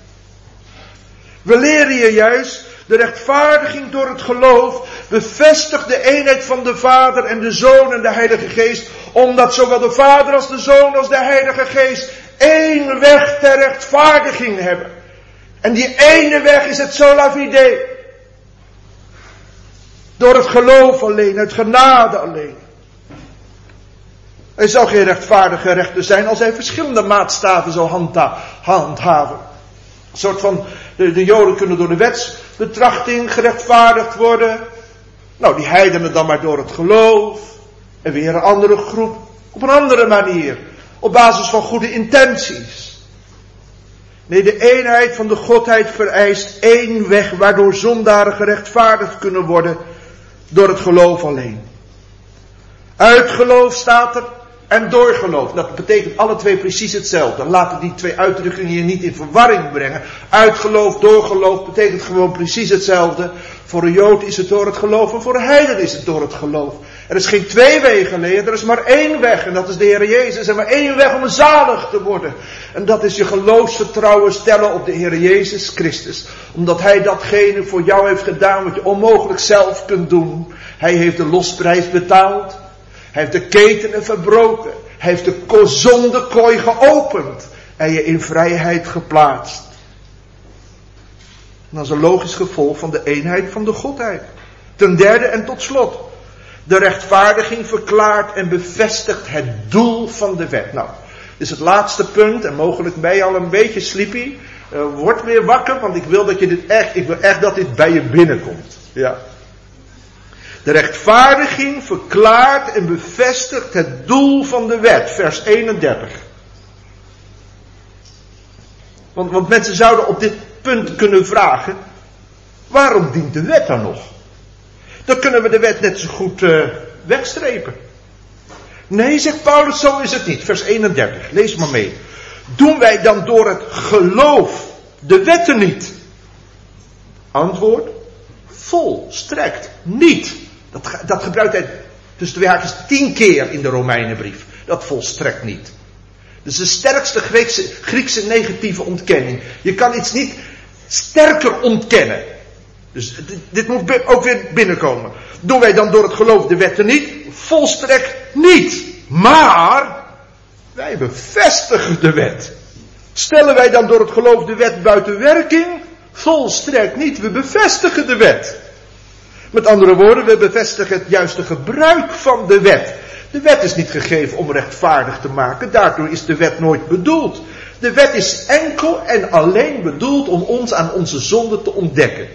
We leren hier juist, de rechtvaardiging door het geloof bevestigt de eenheid van de Vader en de Zoon en de Heilige Geest, omdat zowel de Vader als de Zoon als de Heilige Geest één weg ter rechtvaardiging hebben. En die ene weg is het sola fide. Door het geloof alleen, uit genade alleen. Hij zou geen rechtvaardige rechter zijn als hij verschillende maatstaven zou handhaven. Een soort van, de Joden kunnen door de wetsbetrachting gerechtvaardigd worden. Nou, die heidenen dan maar door het geloof. En weer een andere groep op een andere manier. Op basis van goede intenties. Nee, de eenheid van de Godheid vereist één weg waardoor zondaren gerechtvaardigd kunnen worden door het geloof alleen. Uit geloof staat er en door geloof. Dat betekent alle twee precies hetzelfde. Laten die twee uitdrukkingen je niet in verwarring brengen. Uit geloof, door geloof betekent gewoon precies hetzelfde. Voor een Jood is het door het geloof en voor een heiden is het door het geloof. Er is geen twee wegen, er is maar één weg en dat is de Heer Jezus. En maar één weg om zalig te worden. En dat is je geloofsvertrouwen stellen op de Heer Jezus Christus. Omdat Hij datgene voor jou heeft gedaan wat je onmogelijk zelf kunt doen. Hij heeft de losprijs betaald. Hij heeft de ketenen verbroken. Hij heeft de zondekooi geopend. En je in vrijheid geplaatst. En dat is een logisch gevolg van de eenheid van de Godheid. Ten derde en tot slot. De rechtvaardiging verklaart en bevestigt het doel van de wet. Nou, dit is het laatste punt. En mogelijk ben je al een beetje sleepy. Word weer wakker, want ik wil echt dat dit bij je binnenkomt. Ja. De rechtvaardiging verklaart en bevestigt het doel van de wet. Vers 31. Want mensen zouden op dit punt kunnen vragen. Waarom dient de wet dan nog? Dan kunnen we de wet net zo goed wegstrepen. Nee, zegt Paulus, zo is het niet. Vers 31, lees maar mee. Doen wij dan door het geloof de wetten niet? Antwoord, volstrekt niet. Dat gebruikt hij tussen de haakjes 10 keer in de Romeinenbrief. Dat volstrekt niet. Dat is de sterkste Griekse negatieve ontkenning. Je kan iets niet sterker ontkennen. Dus dit moet ook weer binnenkomen. Doen wij dan door het geloof de wetten niet? Volstrekt niet. Maar wij bevestigen de wet. Stellen wij dan door het geloof de wet buiten werking? Volstrekt niet. We bevestigen de wet. Met andere woorden, we bevestigen het juiste gebruik van de wet. De wet is niet gegeven om rechtvaardig te maken. Daardoor is de wet nooit bedoeld. De wet is enkel en alleen bedoeld om ons aan onze zonde te ontdekken.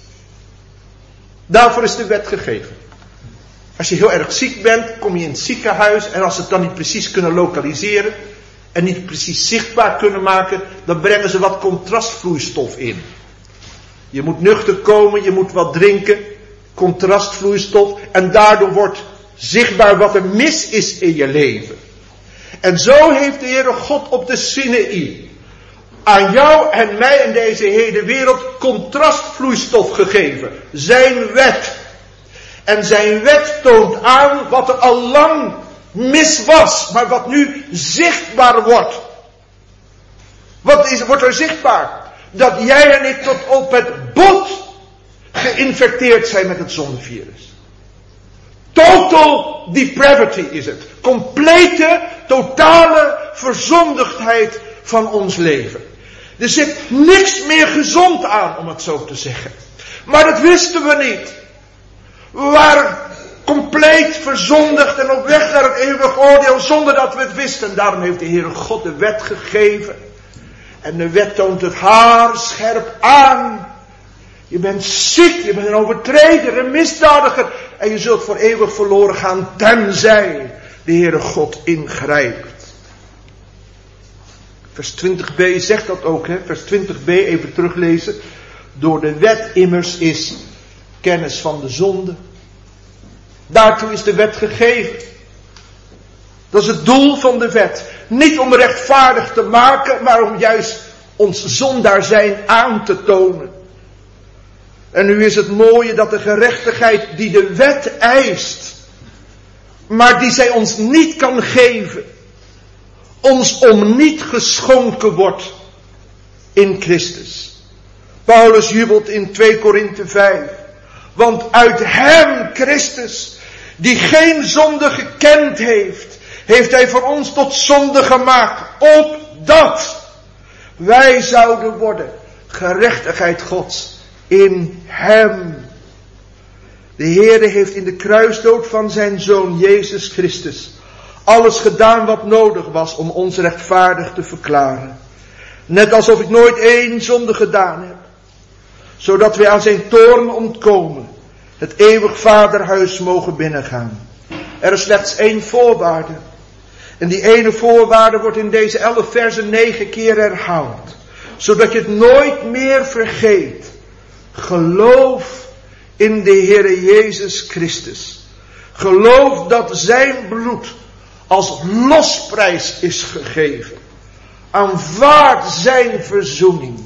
Daarvoor is de wet gegeven. Als je heel erg ziek bent, kom je in het ziekenhuis en als ze het dan niet precies kunnen lokaliseren en niet precies zichtbaar kunnen maken, dan brengen ze wat contrastvloeistof in. Je moet nuchter komen, je moet wat drinken, contrastvloeistof, en daardoor wordt zichtbaar wat er mis is in je leven. En zo heeft de Heere God op de Sinaï aan jou en mij en deze hele wereld contrastvloeistof gegeven. Zijn wet. En zijn wet toont aan wat er al lang mis was, maar wat nu zichtbaar wordt. Wat wordt er zichtbaar? Dat jij en ik tot op het bot geïnfecteerd zijn met het zondevirus. Total depravity is het. Complete, totale verzondigdheid van ons leven. Er zit niks meer gezond aan, om het zo te zeggen. Maar dat wisten we niet. We waren compleet verzondigd en op weg naar het eeuwige oordeel zonder dat we het wisten. Daarom heeft de Heere God de wet gegeven. En de wet toont het haarscherp aan. Je bent ziek, je bent een overtreder, een misdadiger. En je zult voor eeuwig verloren gaan tenzij de Heere God ingrijpt. Vers 20b zegt dat ook, hè? Vers 20b, even teruglezen. Door de wet immers is kennis van de zonde. Daartoe is de wet gegeven. Dat is het doel van de wet. Niet om rechtvaardig te maken, maar om juist ons zondaar zijn aan te tonen. En nu is het mooie dat de gerechtigheid die de wet eist, maar die zij ons niet kan geven, ons om niet geschonken wordt in Christus. Paulus jubelt in 2 Korinthe 5. Want uit hem, Christus, die geen zonde gekend heeft, heeft hij voor ons tot zonde gemaakt, opdat wij zouden worden gerechtigheid Gods in hem. De Heere heeft in de kruisdood van zijn Zoon Jezus Christus alles gedaan wat nodig was om ons rechtvaardig te verklaren. Net alsof ik nooit één zonde gedaan heb. Zodat wij aan zijn toorn ontkomen. Het eeuwig vaderhuis mogen binnengaan. Er is slechts één voorwaarde. En die ene voorwaarde wordt in deze 11 versen 9 keer herhaald. Zodat je het nooit meer vergeet. Geloof in de Heere Jezus Christus. Geloof dat zijn bloed als losprijs is gegeven. Aanvaard zijn verzoening.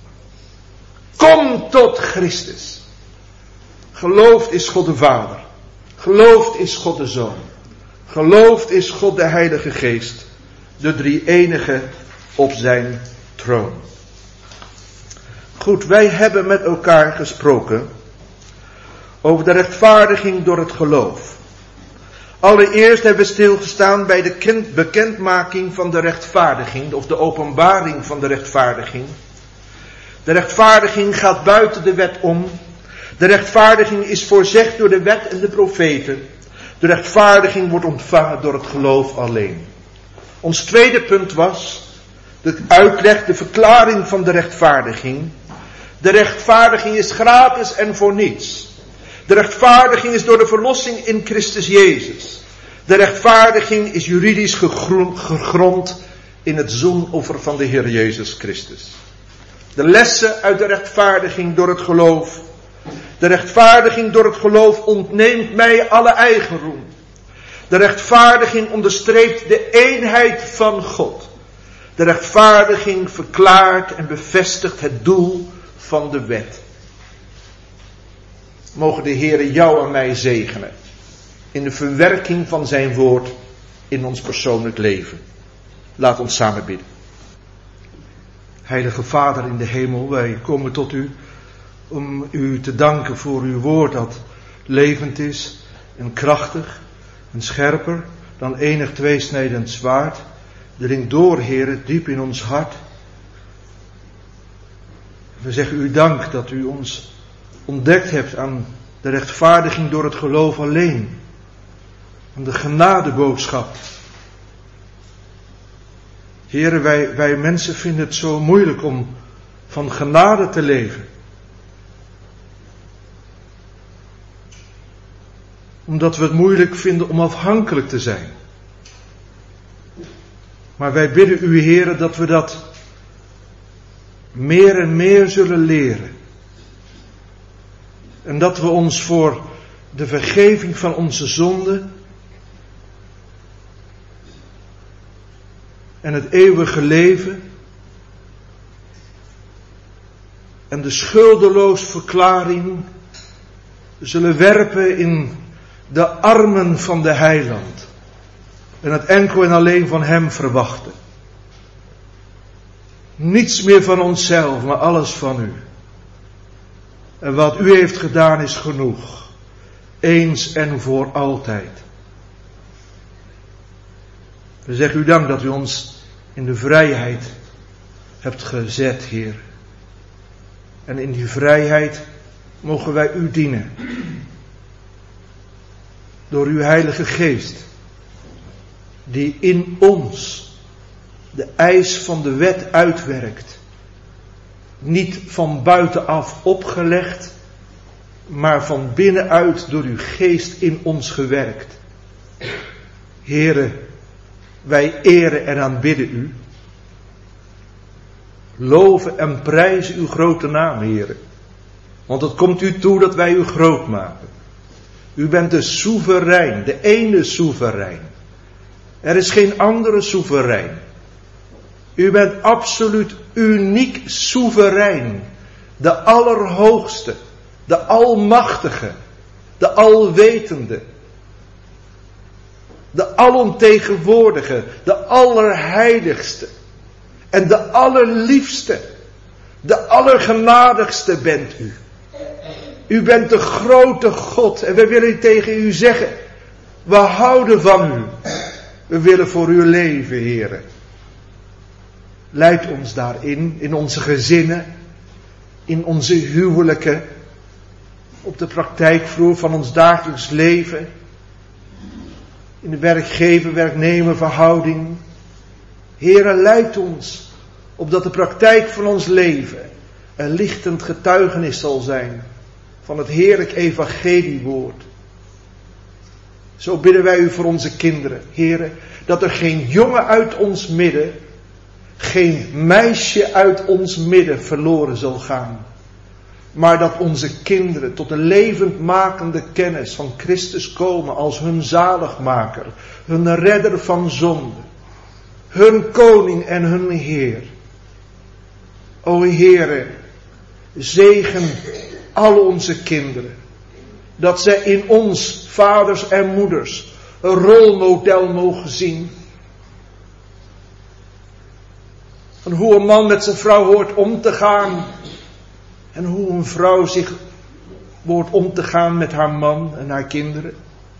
Kom tot Christus. Geloofd is God de Vader. Geloofd is God de Zoon. Geloofd is God de Heilige Geest. De drie-enige op zijn troon. Goed, wij hebben met elkaar gesproken over de rechtvaardiging door het geloof. Allereerst hebben we stilgestaan bij de bekendmaking van de rechtvaardiging, of de openbaring van de rechtvaardiging. De rechtvaardiging gaat buiten de wet om. De rechtvaardiging is voorzegd door de wet en de profeten. De rechtvaardiging wordt ontvangen door het geloof alleen. Ons tweede punt was de uitleg, de verklaring van de rechtvaardiging. De rechtvaardiging is gratis en voor niets. De rechtvaardiging is door de verlossing in Christus Jezus. De rechtvaardiging is juridisch gegrond in het zoenoffer van de Heer Jezus Christus. De lessen uit de rechtvaardiging door het geloof. De rechtvaardiging door het geloof ontneemt mij alle eigenroem. De rechtvaardiging onderstreept de eenheid van God. De rechtvaardiging verklaart en bevestigt het doel van de wet. Mogen de Heere jou en mij zegenen in de verwerking van zijn woord in ons persoonlijk leven. Laat ons samen bidden. Heilige Vader in de hemel, wij komen tot u om u te danken voor uw woord dat levend is en krachtig en scherper dan enig tweesnijdend zwaard. Dringt door, Heere, diep in ons hart. We zeggen u dank dat u ons ontdekt hebt aan de rechtvaardiging door het geloof alleen. Aan de genadeboodschap. Heere, wij mensen vinden het zo moeilijk om van genade te leven. Omdat we het moeilijk vinden om afhankelijk te zijn. Maar wij bidden u, Heere, dat we dat meer en meer zullen leren. En dat we ons voor de vergeving van onze zonden en het eeuwige leven en de schuldeloos verklaring zullen werpen in de armen van de Heiland en het enkel en alleen van hem verwachten. Niets meer van onszelf, maar alles van u. En wat u heeft gedaan is genoeg. Eens en voor altijd. We zeggen u dank dat u ons in de vrijheid hebt gezet, Heer. En in die vrijheid mogen wij u dienen. Door uw Heilige Geest. Die in ons de eis van de wet uitwerkt. Niet van buitenaf opgelegd, maar van binnenuit door uw geest in ons gewerkt. Heere, wij eren en aanbidden u. Loven en prijzen uw grote naam, Heere. Want het komt u toe dat wij u groot maken. U bent de soeverein, de ene soeverein. Er is geen andere soeverein. U bent absoluut uniek soeverein. De Allerhoogste, de Almachtige, de Alwetende, de Alomtegenwoordige, de Allerheiligste en de Allerliefste, de Allergenadigste bent u. U bent de grote God en we willen tegen u zeggen, we houden van u. We willen voor u leven, Heere. Leid ons daarin, in onze gezinnen, in onze huwelijken, op de praktijkvloer van ons dagelijks leven. in de werkgever-werknemer verhouding. Heere, leid ons, opdat de praktijk van ons leven een lichtend getuigenis zal zijn van het heerlijk evangeliewoord. Zo bidden wij u voor onze kinderen, Heere, dat er geen jongen uit ons midden, geen meisje uit ons midden verloren zal gaan. Maar dat onze kinderen tot een levendmakende kennis van Christus komen als hun zaligmaker, hun redder van zonde, hun koning en hun Heer. O Heere, zegen al onze kinderen, dat zij in ons, vaders en moeders, een rolmodel mogen zien. Van hoe een man met zijn vrouw hoort om te gaan. En hoe een vrouw zich hoort om te gaan met haar man en haar kinderen.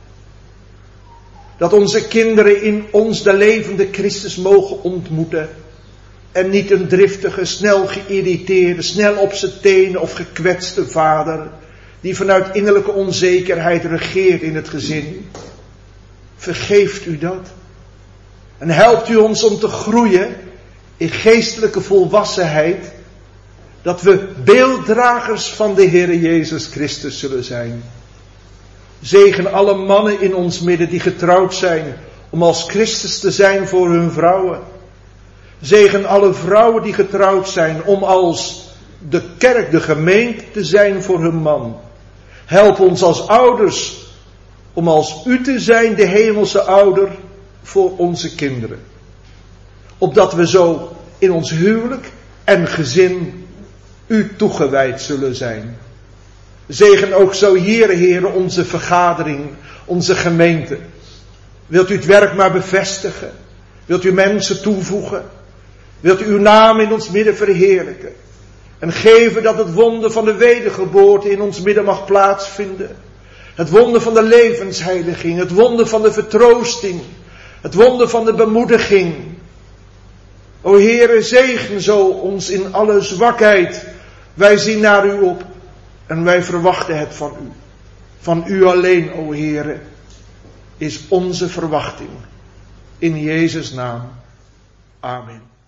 Dat onze kinderen in ons de levende Christus mogen ontmoeten. En niet een driftige, snel geïrriteerde, snel op zijn tenen of gekwetste vader. Die vanuit innerlijke onzekerheid regeert in het gezin. Vergeeft u dat. En helpt u ons om te groeien in geestelijke volwassenheid. Dat we beelddragers van de Heer Jezus Christus zullen zijn. Zegen alle mannen in ons midden die getrouwd zijn om als Christus te zijn voor hun vrouwen. Zegen alle vrouwen die getrouwd zijn om als de kerk, de gemeente te zijn voor hun man. Help ons als ouders om als u te zijn, de hemelse ouder, voor onze kinderen. Opdat we zo in ons huwelijk en gezin u toegewijd zullen zijn. Zegen ook zo hier, Heere, onze vergadering, onze gemeente. Wilt u het werk maar bevestigen? Wilt u mensen toevoegen? Wilt u uw naam in ons midden verheerlijken? En geven dat het wonder van de wedergeboorte in ons midden mag plaatsvinden. Het wonder van de levensheiliging, het wonder van de vertroosting, het wonder van de bemoediging. O Heere, zegen zo ons in alle zwakheid. Wij zien naar u op en wij verwachten het van u. Van u alleen, o Heere, is onze verwachting. In Jezus' naam. Amen.